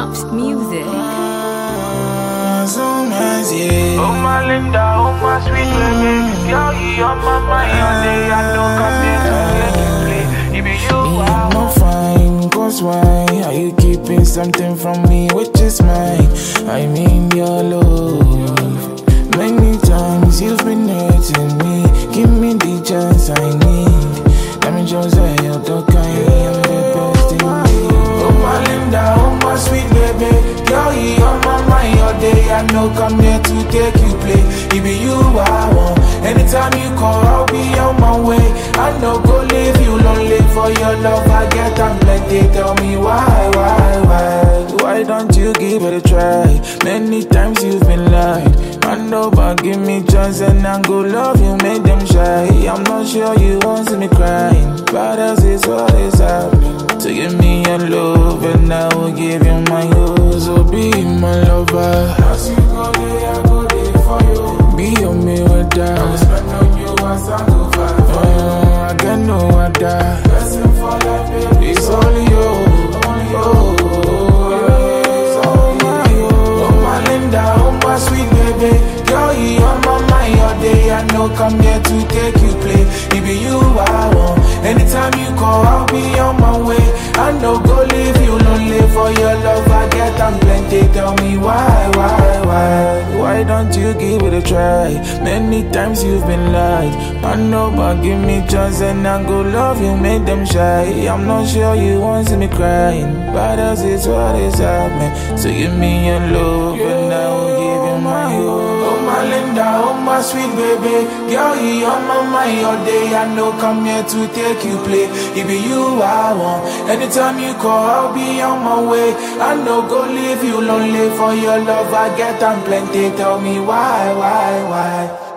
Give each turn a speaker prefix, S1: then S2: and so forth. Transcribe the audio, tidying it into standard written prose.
S1: Pops Music.
S2: So nice, yeah.
S3: Oh my Linda, oh my sweet baby, girl, you on my mind all day. I don't come here to hear you play. It be you,
S2: I'm not fine, cause why are you keeping something from me which is mine? I mean your love. Many times you've been hurting me. Give me the chance I need. Let me just say you're the kind, I'm the best in me. Oh my Linda, oh my sweet baby, girl, you on my mind all day. I know come here to take you play. It be you I want. Anytime you call, I'll be on my way. I know go leave you lonely for your love. I get I'm plenty. Tell me why? Why don't you give it a try? Many times you've been lied. I know, but give me chance and I go love you, make them shy. I'm not sure you want to see me crying, but this is what is happening. So give me your love and I will give you my all. So be my lover. As you go there, I go there for you. Be on me with that. I will spend on you as I go far. I get no other. Blessing for life, baby. It's only you, only you. Sweet baby, girl, you on my mind all day. I know come here to take you play. It be you I want. Anytime you call, I'll be on my way. I know go leave you lonely for your love. I get I'm plenty. Tell me why don't you give it a try? Many times you've been lied. I know, but give me chance and I go love you, make them shy. I'm not sure you want to see me crying, but this is what is happening. So give me your love and I will give you my all. Oh my Linda, oh my sweet baby, girl, you on my mind all day. I know come here to take you play. It be you I want. Anytime you call, I'll be on my way. I know go leave you lonely for your love. I get I'm plenty. Tell me why?